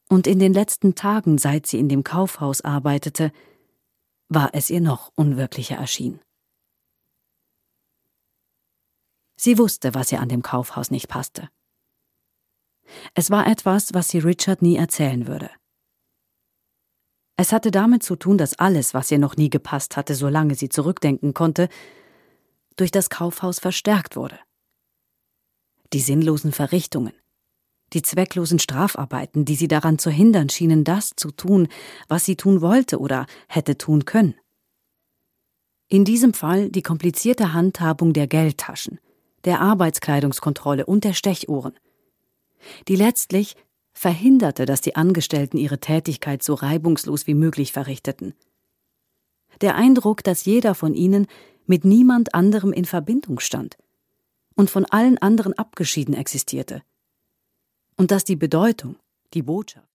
Und in den letzten Tagen, seit sie in dem Kaufhaus arbeitete, war es ihr noch unwirklicher erschienen. Sie wusste, was ihr an dem Kaufhaus nicht passte. Es war etwas, was sie Richard nie erzählen würde. Es hatte damit zu tun, dass alles, was ihr noch nie gepasst hatte, solange sie zurückdenken konnte, durch das Kaufhaus verstärkt wurde. Die sinnlosen Verrichtungen, die zwecklosen Strafarbeiten, die sie daran zu hindern schienen, das zu tun, was sie tun wollte oder hätte tun können. In diesem Fall die komplizierte Handhabung der Geldtaschen, der Arbeitskleidungskontrolle und der Stechuhren, die letztlich verhinderte, dass die Angestellten ihre Tätigkeit so reibungslos wie möglich verrichteten. Der Eindruck, dass jeder von ihnen mit niemand anderem in Verbindung stand und von allen anderen abgeschieden existierte. Und dass die Bedeutung, die Botschaft